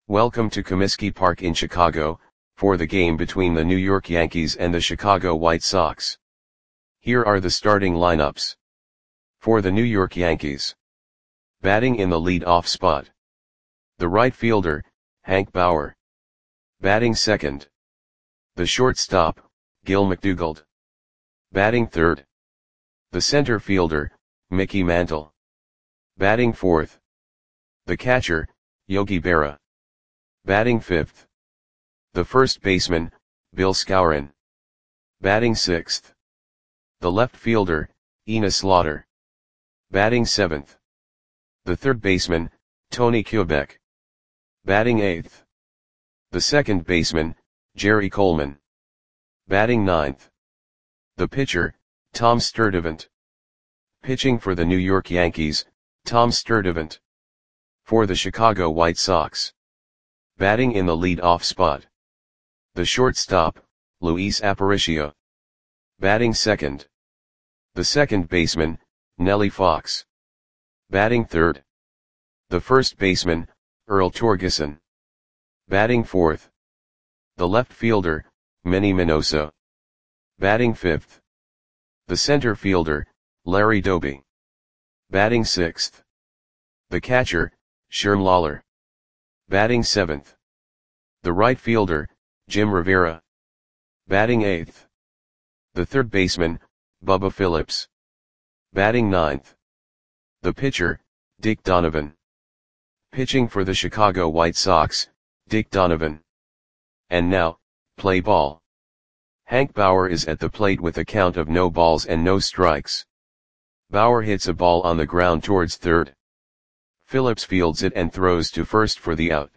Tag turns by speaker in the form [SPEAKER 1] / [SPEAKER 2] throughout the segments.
[SPEAKER 1] Welcome to Comiskey Park in Chicago, for the game between the New York Yankees and the Chicago White Sox. Here are the starting lineups. For the New York Yankees. Batting in the lead-off spot. The right fielder, Hank Bauer. Batting second. The shortstop, Gil McDougald. Batting third. The center fielder, Mickey Mantle. Batting fourth. The catcher, Yogi Berra. Batting fifth. The first baseman, Bill Skowron. Batting sixth. The left fielder, Enos Slaughter. Batting seventh. The third baseman, Tony Kubek. Batting eighth. The second baseman, Jerry Coleman. Batting ninth. The pitcher, Tom Sturdivant. Pitching for the New York Yankees, Tom Sturdivant. For the Chicago White Sox. Batting in the lead-off spot. The shortstop, Luis Aparicio. Batting second. The second baseman, Nellie Fox. Batting third. The first baseman, Earl Torgeson. Batting fourth. The left fielder, Manny Minoso. Batting fifth. The center fielder, Larry Doby. Batting sixth. The catcher, Sherm Lawler. Batting seventh. The right fielder, Jim Rivera. Batting eighth. The third baseman, Bubba Phillips. Batting ninth. The pitcher, Dick Donovan. Pitching for the Chicago White Sox, Dick Donovan. And now, play ball. Hank Bauer is at the plate with a count of no balls and no strikes. Bauer hits a ball on the ground towards third. Phillips fields it and throws to first for the out.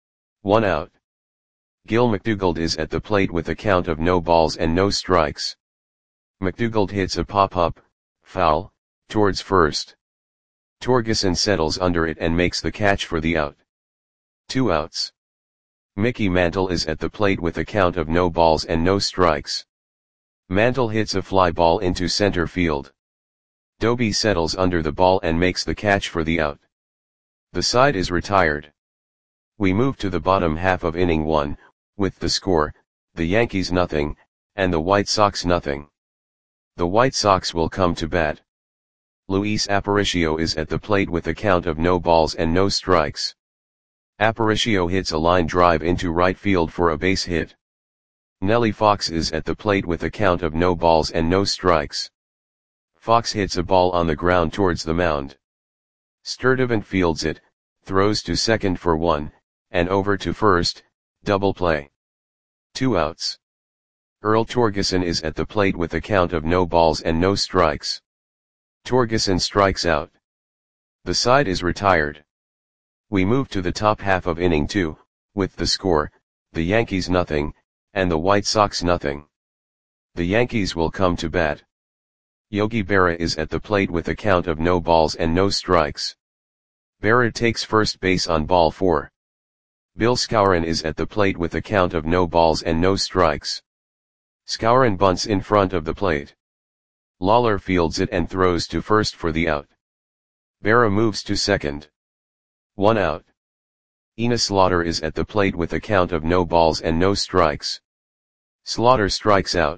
[SPEAKER 1] 1 out. Gil McDougald is at the plate with a count of no balls and no strikes. McDougald hits a pop-up, foul, towards first. Torgeson settles under it and makes the catch for the out. 2 outs. Mickey Mantle is at the plate with a count of no balls and no strikes. Mantle hits a fly ball into center field. Doby settles under the ball and makes the catch for the out. The side is retired. We move to the bottom half of inning 1, with the score, the Yankees nothing, and the White Sox nothing. The White Sox will come to bat. Luis Aparicio is at the plate with a count of no balls and no strikes. Aparicio hits a line drive into right field for a base hit. Nellie Fox is at the plate with a count of no balls and no strikes. Fox hits a ball on the ground towards the mound. Sturdivant fields it, throws to second for 1, and over to first, double play. 2 outs. Earl Torgeson is at the plate with a count of no balls and no strikes. Torgeson strikes out. The side is retired. We move to the top half of inning 2, with the score, the Yankees nothing, and the White Sox nothing. The Yankees will come to bat. Yogi Berra is at the plate with a count of no balls and no strikes. Berra takes first base on ball 4. Bill Skowron is at the plate with a count of no balls and no strikes. Skowron bunts in front of the plate. Lawler fields it and throws to first for the out. Berra moves to second. 1 out. Enos Slaughter is at the plate with a count of no balls and no strikes. Slaughter strikes out.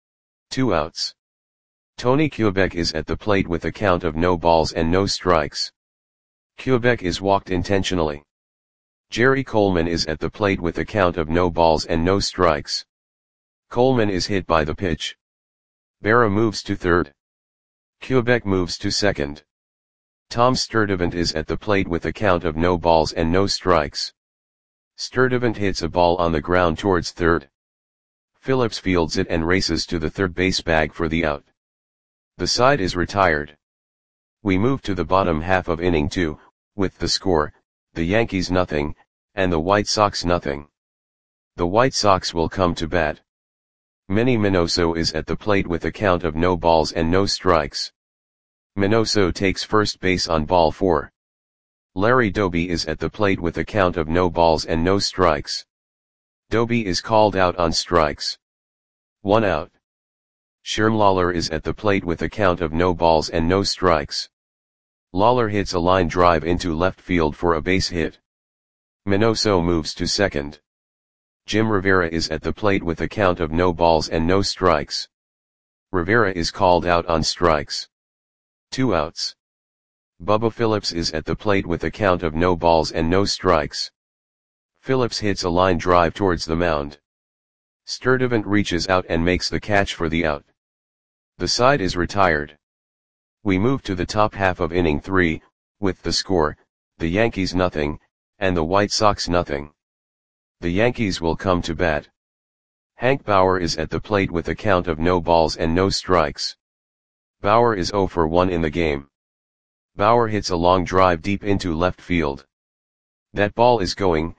[SPEAKER 1] 2 outs. Tony Kubek is at the plate with a count of no balls and no strikes. Kubek is walked intentionally. Jerry Coleman is at the plate with a count of no balls and no strikes. Coleman is hit by the pitch. Berra moves to third. Kubek moves to second. Tom Sturdivant is at the plate with a count of no balls and no strikes. Sturdivant hits a ball on the ground towards third. Phillips fields it and races to the third base bag for the out. The side is retired. We move to the bottom half of inning 2, with the score, the Yankees nothing, and the White Sox nothing. The White Sox will come to bat. Manny Minoso is at the plate with a count of no balls and no strikes. Minoso takes first base on ball 4. Larry Doby is at the plate with a count of no balls and no strikes. Doby is called out on strikes. 1 out. Sherm Lawler is at the plate with a count of no balls and no strikes. Lawler hits a line drive into left field for a base hit. Minoso moves to second. Jim Rivera is at the plate with a count of no balls and no strikes. Rivera is called out on strikes. 2 outs. Bubba Phillips is at the plate with a count of no balls and no strikes. Phillips hits a line drive towards the mound. Sturdivant reaches out and makes the catch for the out. The side is retired. We move to the top half of inning 3, with the score, the Yankees nothing, and the White Sox nothing. The Yankees will come to bat. Hank Bauer is at the plate with a count of no balls and no strikes. Bauer is 0 for 1 in the game. Bauer hits a long drive deep into left field. That ball is going,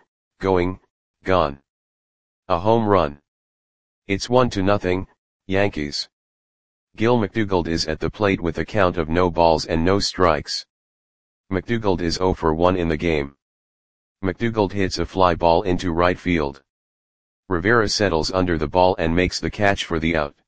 [SPEAKER 1] gone. A home run. It's 1-0, Yankees. Gil McDougald is at the plate with a count of no balls and no strikes. McDougald is 0 for 1 in the game. McDougald hits a fly ball into right field. Rivera settles under the ball and makes the catch for the out.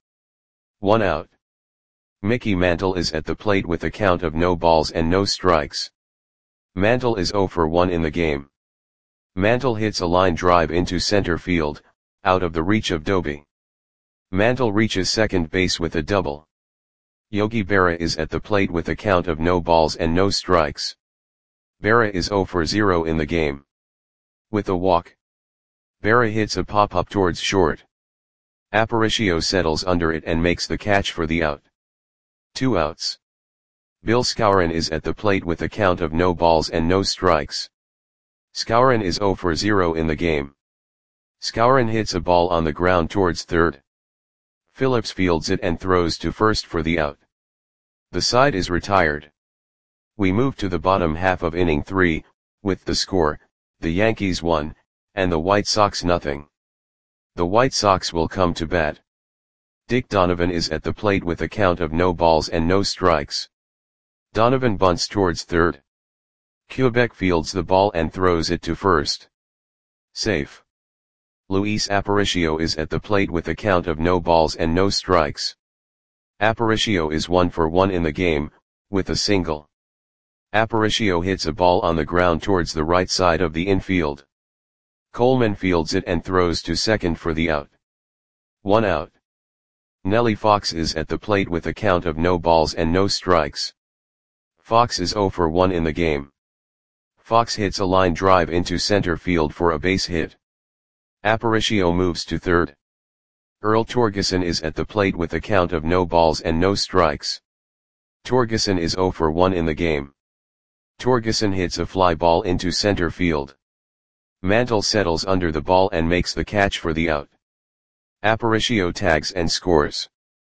[SPEAKER 1] 1 out. Mickey Mantle is at the plate with a count of no balls and no strikes. Mantle is 0 for 1 in the game. Mantle hits a line drive into center field, out of the reach of Doby. Mantle reaches second base with a double. Yogi Berra is at the plate with a count of no balls and no strikes. Berra is 0 for 0 in the game. With a walk. Berra hits a pop-up towards short. Aparicio settles under it and makes the catch for the out. 2 outs. Bill Skowron is at the plate with a count of no balls and no strikes. Skowron is 0 for 0 in the game. Skowron hits a ball on the ground towards third. Phillips fields it and throws to first for the out. The side is retired. We move to the bottom half of inning 3, with the score, the Yankees 1, and the White Sox nothing. The White Sox will come to bat. Dick Donovan is at the plate with a count of no balls and no strikes. Donovan bunts towards third. Quebec fields the ball and throws it to first. Safe. Luis Aparicio is at the plate with a count of no balls and no strikes. Aparicio is 1 for 1 in the game, with a single. Aparicio hits a ball on the ground towards the right side of the infield. Coleman fields it and throws to second for the out. 1 out. Nellie Fox is at the plate with a count of no balls and no strikes. Fox is 0 for 1 in the game. Fox hits a line drive into center field for a base hit. Aparicio moves to third. Earl Torgeson is at the plate with a count of no balls and no strikes. Torgeson is 0 for 1 in the game. Torgeson hits a fly ball into center field. Mantle settles under the ball and makes the catch for the out. Aparicio tags and scores.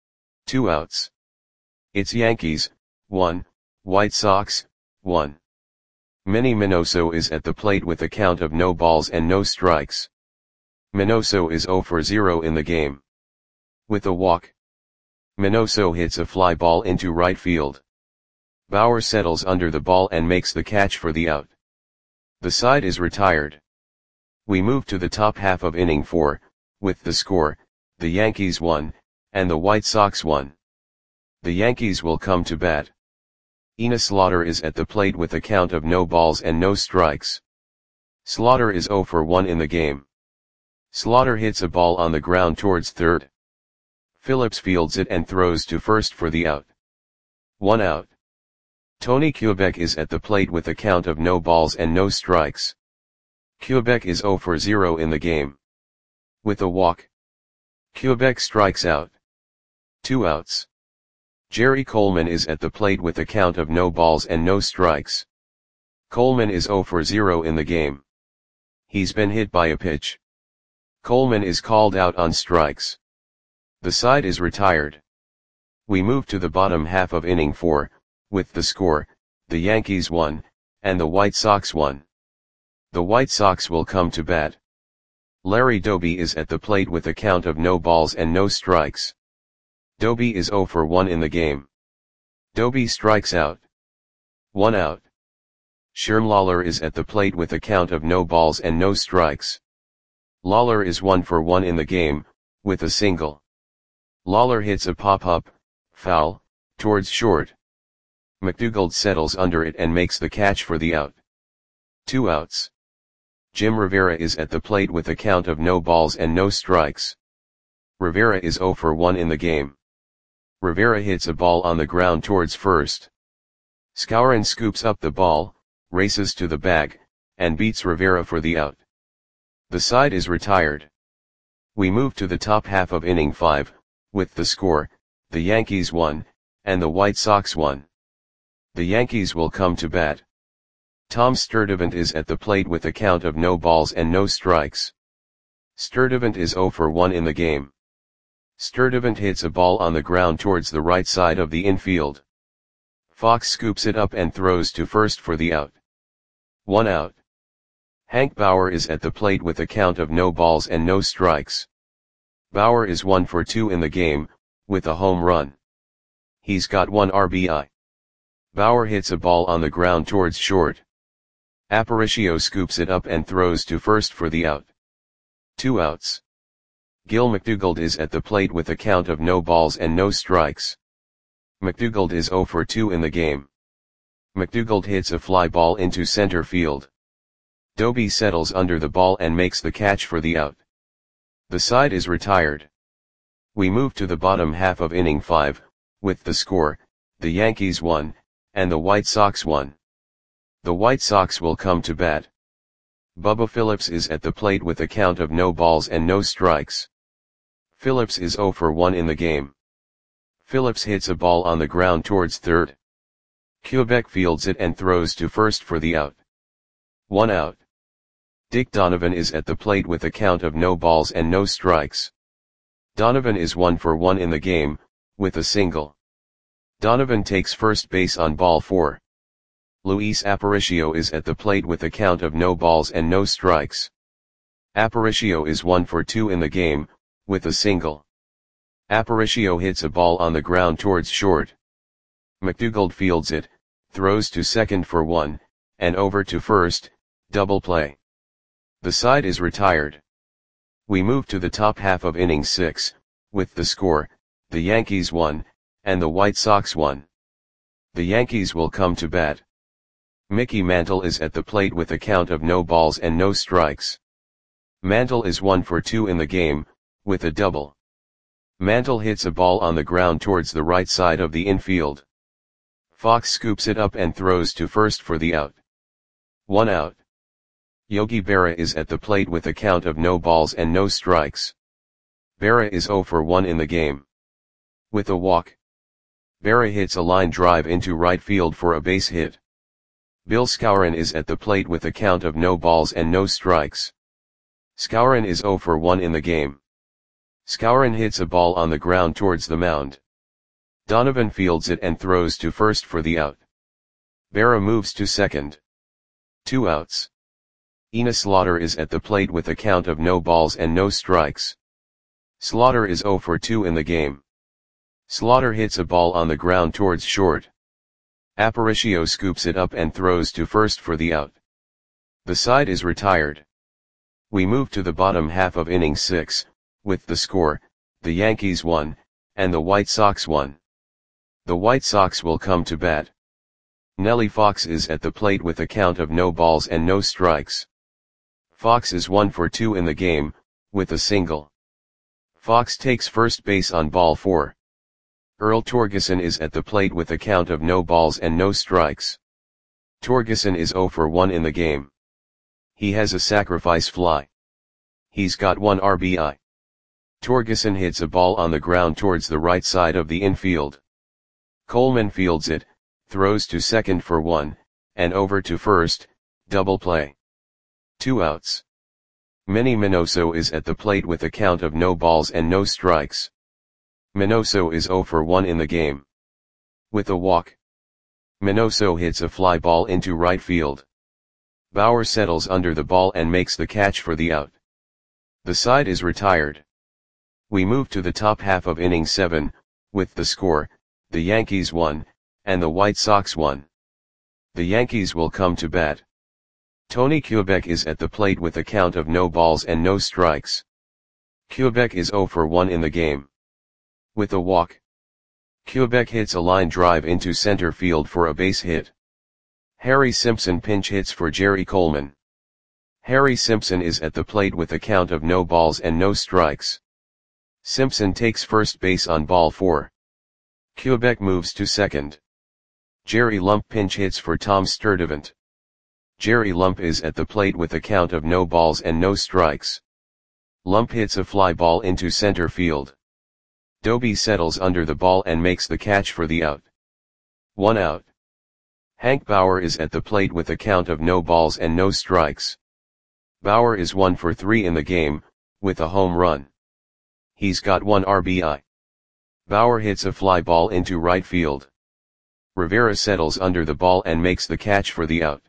[SPEAKER 1] 2 outs. It's Yankees, 1, White Sox, 1. Manny Minoso is at the plate with a count of no balls and no strikes. Minoso is 0 for 0 in the game. With a walk. Minoso hits a fly ball into right field. Bauer settles under the ball and makes the catch for the out. The side is retired. We move to the top half of inning 4, with the score, the Yankees 1, and the White Sox 1. The Yankees will come to bat. Enos Slaughter is at the plate with a count of no balls and no strikes. Slaughter is 0 for 1 in the game. Slaughter hits a ball on the ground towards third. Phillips fields it and throws to first for the out. 1 out. Tony Quebec is at the plate with a count of no balls and no strikes. Quebec is 0 for 0 in the game. With a walk. Quebec strikes out. 2 outs. Jerry Coleman is at the plate with a count of no balls and no strikes. Coleman is 0 for 0 in the game. He's been hit by a pitch. Coleman is called out on strikes. The side is retired. We move to the bottom half of inning 4, with the score, the Yankees 1, and the White Sox 1. The White Sox will come to bat. Larry Doby is at the plate with a count of no balls and no strikes. Doby is 0 for 1 in the game. Doby strikes out. 1 out. Sherm Lawler is at the plate with a count of no balls and no strikes. Lawler is 1 for 1 in the game, with a single. Lawler hits a pop-up, foul, towards short. McDougald settles under it and makes the catch for the out. 2 outs. Jim Rivera is at the plate with a count of no balls and no strikes. Rivera is 0 for 1 in the game. Rivera hits a ball on the ground towards first. Skowron scoops up the ball, races to the bag, and beats Rivera for the out. The side is retired. We move to the top half of inning 5, with the score, the Yankees won, and the White Sox won. The Yankees will come to bat. Tom Sturdivant is at the plate with a count of no balls and no strikes. Sturdivant is 0 for 1 in the game. Sturdivant hits a ball on the ground towards the right side of the infield. Fox scoops it up and throws to first for the out. 1 out. Hank Bauer is at the plate with a count of no balls and no strikes. Bauer is 1 for 2 in the game, with a home run. He's got 1 RBI. Bauer hits a ball on the ground towards short. Aparicio scoops it up and throws to first for the out. 2 outs. Gil McDougald is at the plate with a count of no balls and no strikes. McDougald is 0 for 2 in the game. McDougald hits a fly ball into center field. Doby settles under the ball and makes the catch for the out. The side is retired. We move to the bottom half of inning 5, with the score, the Yankees won, and the White Sox won. The White Sox will come to bat. Bubba Phillips is at the plate with a count of no balls and no strikes. Phillips is 0 for 1 in the game. Phillips hits a ball on the ground towards third. Quebec fields it and throws to first for the out. 1 out. Dick Donovan is at the plate with a count of no balls and no strikes. Donovan is 1 for 1 in the game, with a single. Donovan takes first base on ball 4. Luis Aparicio is at the plate with a count of no balls and no strikes. Aparicio is 1 for 2 in the game, with a single. Aparicio hits a ball on the ground towards short. McDougald fields it, throws to second for 1, and over to first, double play. The side is retired. We move to the top half of inning 6, with the score, the Yankees won, and the White Sox won. The Yankees will come to bat. Mickey Mantle is at the plate with a count of no balls and no strikes. Mantle is 1 for 2 in the game, with a double. Mantle hits a ball on the ground towards the right side of the infield. Fox scoops it up and throws to first for the out. 1 out. Yogi Berra is at the plate with a count of no balls and no strikes. Berra is 0 for 1 in the game. With a walk. Berra hits a line drive into right field for a base hit. Bill Skowron is at the plate with a count of no balls and no strikes. Skowron is 0 for 1 in the game. Skowron hits a ball on the ground towards the mound. Donovan fields it and throws to first for the out. Berra moves to second. 2 outs. Enos Slaughter is at the plate with a count of no balls and no strikes. Slaughter is 0 for 2 in the game. Slaughter hits a ball on the ground towards short. Aparicio scoops it up and throws to first for the out. The side is retired. We move to the bottom half of inning 6, with the score, the Yankees won, and the White Sox won. The White Sox will come to bat. Nellie Fox is at the plate with a count of no balls and no strikes. Fox is 1 for 2 in the game, with a single. Fox takes first base on ball 4. Earl Torgeson is at the plate with a count of no balls and no strikes. Torgeson is 0 for 1 in the game. He has a sacrifice fly. He's got 1 RBI. Torgeson hits a ball on the ground towards the right side of the infield. Coleman fields it, throws to second for 1, and over to first, double play. 2 outs. Manny Minoso is at the plate with a count of no balls and no strikes. Minoso is 0 for 1 in the game. With a walk. Minoso hits a fly ball into right field. Bauer settles under the ball and makes the catch for the out. The side is retired. We move to the top half of inning 7, with the score, the Yankees won, and the White Sox won. The Yankees will come to bat. Tony Quebec is at the plate with a count of no balls and no strikes. Quebec is 0 for 1 in the game. With a walk. Quebec hits a line drive into center field for a base hit. Harry Simpson pinch hits for Jerry Coleman. Harry Simpson is at the plate with a count of no balls and no strikes. Simpson takes first base on ball 4. Quebec moves to second. Jerry Lump pinch hits for Tom Sturdivant. Jerry Lump is at the plate with a count of no balls and no strikes. Lump hits a fly ball into center field. Doby settles under the ball and makes the catch for the out. 1 out. Hank Bauer is at the plate with a count of no balls and no strikes. Bauer is 1 for 3 in the game, with a home run. He's got 1 RBI. Bauer hits a fly ball into right field. Rivera settles under the ball and makes the catch for the out.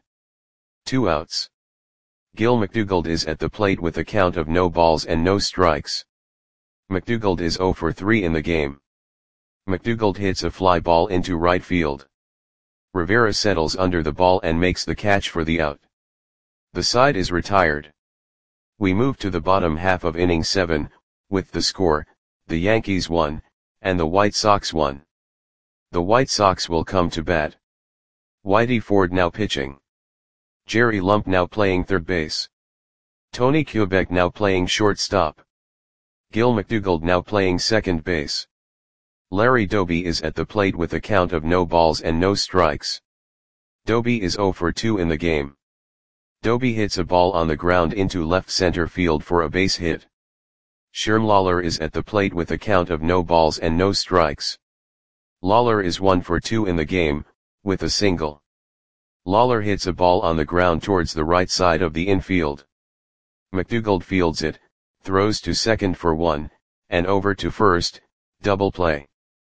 [SPEAKER 1] 2 outs. Gil McDougald is at the plate with a count of no balls and no strikes. McDougald is 0 for 3 in the game. McDougald hits a fly ball into right field. Rivera settles under the ball and makes the catch for the out. The side is retired. We move to the bottom half of inning 7, with the score, the Yankees 1, and the White Sox 1. The White Sox will come to bat. Whitey Ford now pitching. Jerry Lump now playing third base. Tony Quebec now playing shortstop. Gil McDougald now playing second base. Larry Doby is at the plate with a count of no balls and no strikes. Doby is 0 for 2 in the game. Doby hits a ball on the ground into left center field for a base hit. Sherm Lawler is at the plate with a count of no balls and no strikes. Lawler is 1 for 2 in the game, with a single. Lawler hits a ball on the ground towards the right side of the infield. McDougald fields it, throws to second for 1, and over to first, double play.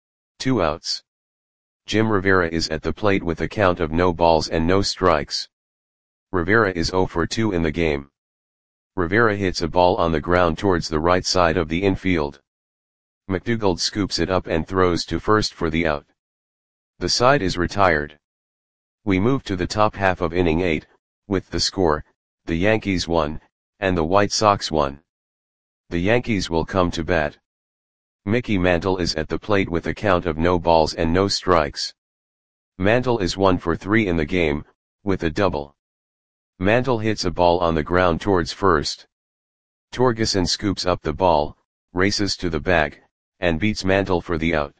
[SPEAKER 1] 2 outs. Jim Rivera is at the plate with a count of no balls and no strikes. Rivera is 0 for 2 in the game. Rivera hits a ball on the ground towards the right side of the infield. McDougald scoops it up and throws to first for the out. The side is retired. We move to the top half of inning 8, with the score, the Yankees 1, and the White Sox 1. The Yankees will come to bat. Mickey Mantle is at the plate with a count of no balls and no strikes. Mantle is 1 for 3 in the game, with a double. Mantle hits a ball on the ground towards first. Torgeson scoops up the ball, races to the bag, and beats Mantle for the out.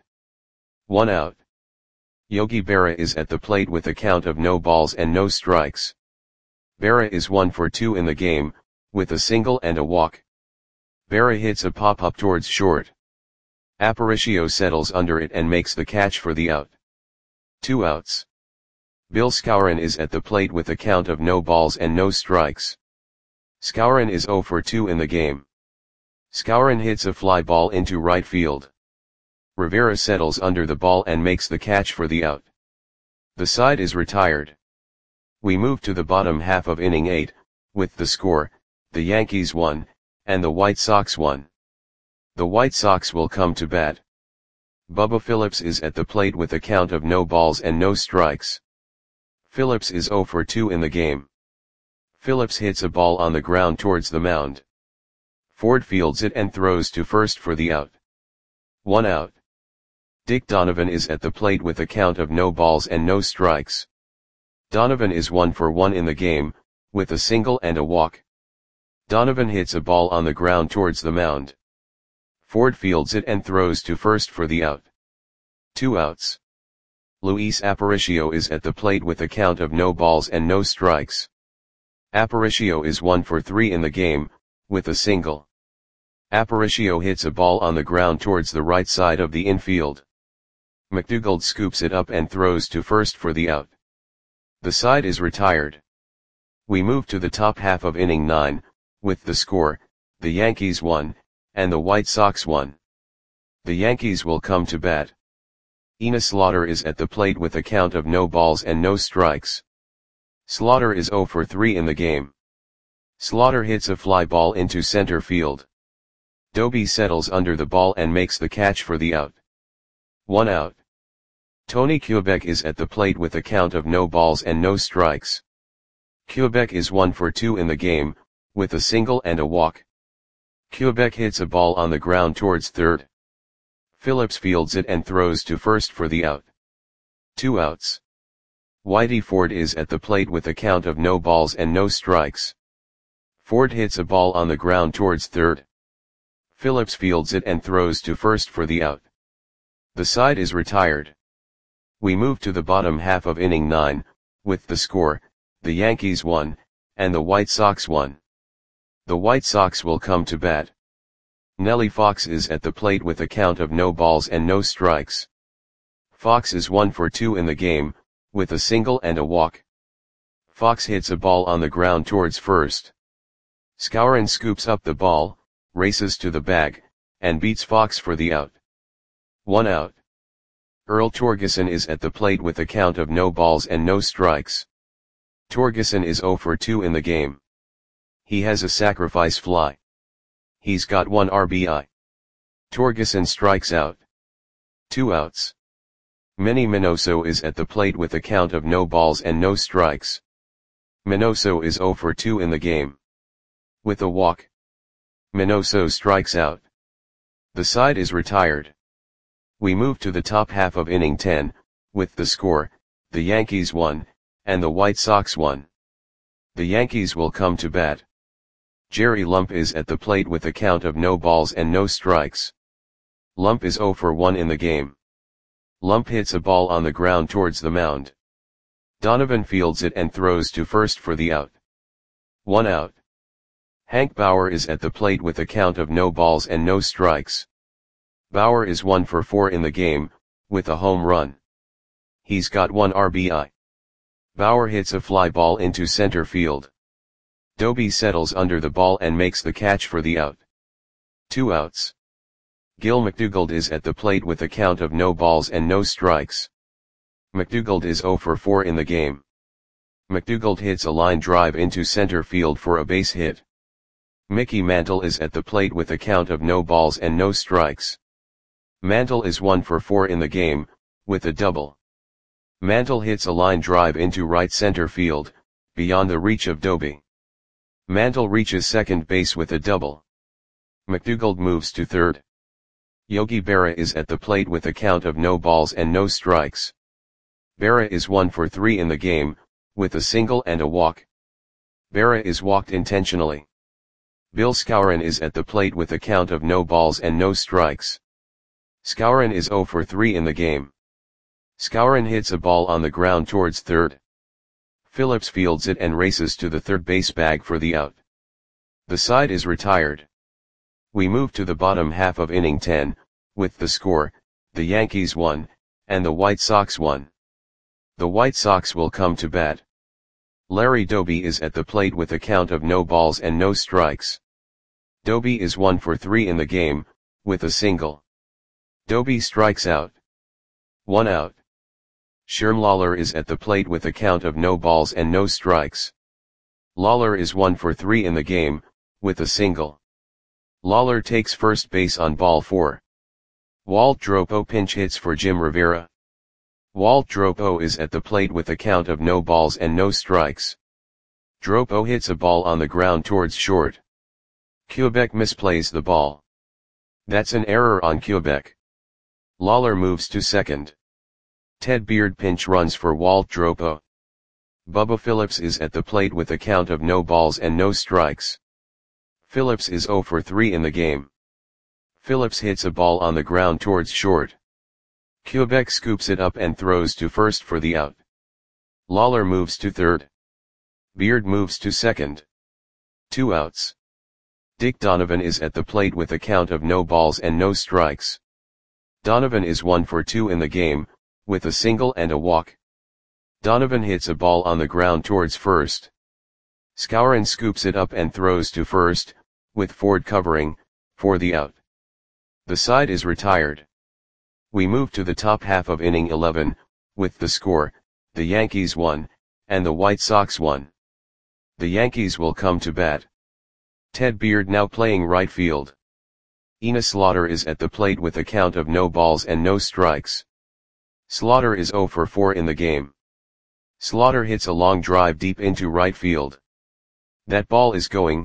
[SPEAKER 1] 1 out. Yogi Berra is at the plate with a count of no balls and no strikes. Berra is 1 for 2 in the game, with a single and a walk. Berra hits a pop-up towards short. Aparicio settles under it and makes the catch for the out. 2 outs. Bill Skowron is at the plate with a count of no balls and no strikes. Skowron is 0 for 2 in the game. Skowron hits a fly ball into right field. Rivera settles under the ball and makes the catch for the out. The side is retired. We move to the bottom half of inning 8, with the score, the Yankees 1, and the White Sox 1. The White Sox will come to bat. Bubba Phillips is at the plate with a count of no balls and no strikes. Phillips is 0 for 2 in the game. Phillips hits a ball on the ground towards the mound. Ford fields it and throws to first for the out. 1 out. Dick Donovan is at the plate with a count of no balls and no strikes. Donovan is 1 for 1 in the game, with a single and a walk. Donovan hits a ball on the ground towards the mound. Ford fields it and throws to first for the out. 2 outs. Luis Aparicio is at the plate with a count of no balls and no strikes. Aparicio is 1 for 3 in the game, with a single. Aparicio hits a ball on the ground towards the right side of the infield. McDougald scoops it up and throws to first for the out. The side is retired. We move to the top half of inning 9, with the score, the Yankees 1, and the White Sox 1. The Yankees will come to bat. Enos Slaughter is at the plate with a count of no balls and no strikes. Slaughter is 0 for 3 in the game. Slaughter hits a fly ball into center field. Doby settles under the ball and makes the catch for the out. 1 out. Tony Quebec is at the plate with a count of no balls and no strikes. Quebec is 1 for 2 in the game, with a single and a walk. Quebec hits a ball on the ground towards third. Phillips fields it and throws to first for the out. 2 outs. Whitey Ford is at the plate with a count of no balls and no strikes. Ford hits a ball on the ground towards third. Phillips fields it and throws to first for the out. The side is retired. We move to the bottom half of inning 9, with the score, the Yankees 1, and the White Sox 1. The White Sox will come to bat. Nellie Fox is at the plate with a count of no balls and no strikes. Fox is 1 for 2 in the game, with a single and a walk. Fox hits a ball on the ground towards first. Skowron scoops up the ball, races to the bag, and beats Fox for the out. 1 out. Earl Torgeson is at the plate with a count of no balls and no strikes. Torgeson is 0 for 2 in the game. He has a sacrifice fly. He's got 1 RBI. Torgeson strikes out. 2 outs. Manny Minoso is at the plate with a count of no balls and no strikes. Minoso is 0 for 2 in the game. With a walk, Minoso strikes out. The side is retired. We move to the top half of inning 10, with the score, the Yankees 1, and the White Sox 1. The Yankees will come to bat. Jerry Lump is at the plate with a count of no balls and no strikes. Lump is 0 for 1 in the game. Lump hits a ball on the ground towards the mound. Donovan fields it and throws to first for the out. 1 out. Hank Bauer is at the plate with a count of no balls and no strikes. Bauer is 1 for 4 in the game, with a home run. He's got 1 RBI. Bauer hits a fly ball into center field. Doby settles under the ball and makes the catch for the out. 2 outs. Gil McDougald is at the plate with a count of no balls and no strikes. McDougald is 0 for 4 in the game. McDougald hits a line drive into center field for a base hit. Mickey Mantle is at the plate with a count of no balls and no strikes. Mantle is 1 for 4 in the game, with a double. Mantle hits a line drive into right center field, beyond the reach of Doby. Mantle reaches second base with a double. McDougald moves to third. Yogi Berra is at the plate with a count of no balls and no strikes. Berra is 1 for 3 in the game, with a single and a walk. Berra is walked intentionally. Bill Skowron is at the plate with a count of no balls and no strikes. Skowron is 0 for 3 in the game. Skowron hits a ball on the ground towards third. Phillips fields it and races to the third base bag for the out. The side is retired. We move to the bottom half of inning 10, with the score, the Yankees 1, and the White Sox 1. The White Sox will come to bat. Larry Doby is at the plate with a count of no balls and no strikes. Doby is 1 for 3 in the game, with a single. Doby strikes out. 1 out. Sherm Lawler is at the plate with a count of no balls and no strikes. Lawler is 1 for 3 in the game, with a single. Lawler takes first base on ball 4. Walt Dropo pinch hits for Jim Rivera. Walt Dropo is at the plate with a count of no balls and no strikes. Dropo hits a ball on the ground towards short. Quebec misplays the ball. That's an error on Quebec. Lawler moves to second. Ted Beard pinch runs for Walt Dropo. Bubba Phillips is at the plate with a count of no balls and no strikes. Phillips is 0 for 3 in the game. Phillips hits a ball on the ground towards short. Quebec scoops it up and throws to first for the out. Lawler moves to third. Beard moves to second. 2 outs. Dick Donovan is at the plate with a count of no balls and no strikes. Donovan is 1 for 2 in the game, with a single and a walk. Donovan hits a ball on the ground towards first. Skowron scoops it up and throws to first, with Ford covering, for the out. The side is retired. We move to the top half of inning 11, with the score, the Yankees 1, and the White Sox 1. The Yankees will come to bat. Ted Beard now playing right field. Enos Slaughter is at the plate with a count of no balls and no strikes. Slaughter is 0 for 4 in the game. Slaughter hits a long drive deep into right field. That ball is gone.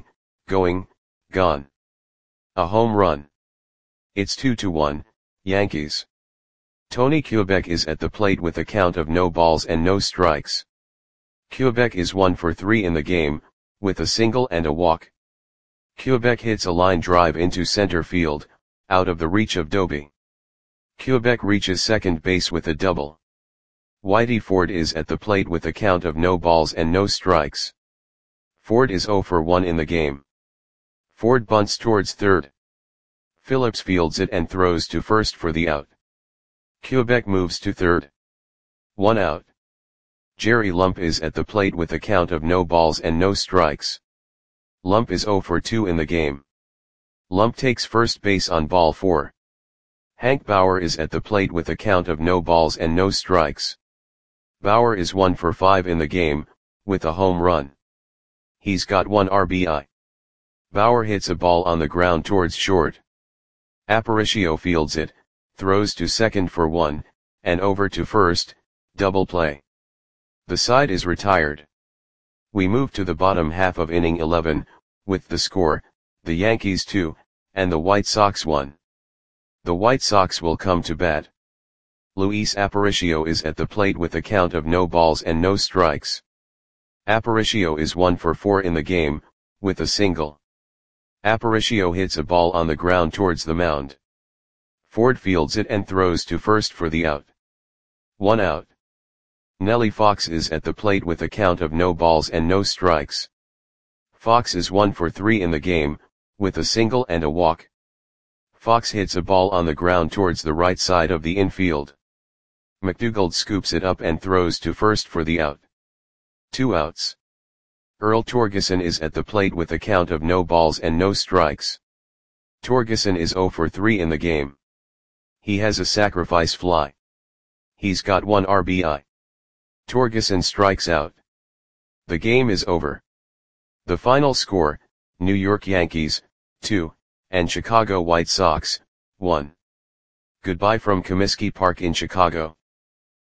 [SPEAKER 1] A home run. It's 2-1, Yankees. Tony Quebec is at the plate with a count of no balls and no strikes. Quebec is 1 for 3 in the game, with a single and a walk. Quebec hits a line drive into center field, out of the reach of Doby. Quebec reaches second base with a double. Whitey Ford is at the plate with a count of no balls and no strikes. Ford is 0 for 1 in the game. Ford bunts towards third. Phillips fields it and throws to first for the out. Quebec moves to third. 1 out. Jerry Lump is at the plate with a count of no balls and no strikes. Lump is 0 for 2 in the game. Lump takes first base on ball 4. Hank Bauer is at the plate with a count of no balls and no strikes. Bauer is 1 for 5 in the game, with a home run. He's got 1 RBI. Bauer hits a ball on the ground towards short. Aparicio fields it, throws to second for 1, and over to first, double play. The side is retired. We move to the bottom half of inning 11, with the score, the Yankees 2, and the White Sox 1. The White Sox will come to bat. Luis Aparicio is at the plate with a count of no balls and no strikes. Aparicio is 1 for 4 in the game, with a single. Aparicio hits a ball on the ground towards the mound. Ford fields it and throws to first for the out. 1 out. Nellie Fox is at the plate with a count of no balls and no strikes. Fox is 1 for 3 in the game, with a single and a walk. Fox hits a ball on the ground towards the right side of the infield. McDougald scoops it up and throws to first for the out. 2 outs. Earl Torgeson is at the plate with a count of no balls and no strikes. Torgeson is 0 for 3 in the game. He has a sacrifice fly. He's got 1 RBI. Torgeson strikes out. The game is over. The final score, New York Yankees, 2, and Chicago White Sox, 1. Goodbye from Comiskey Park in Chicago.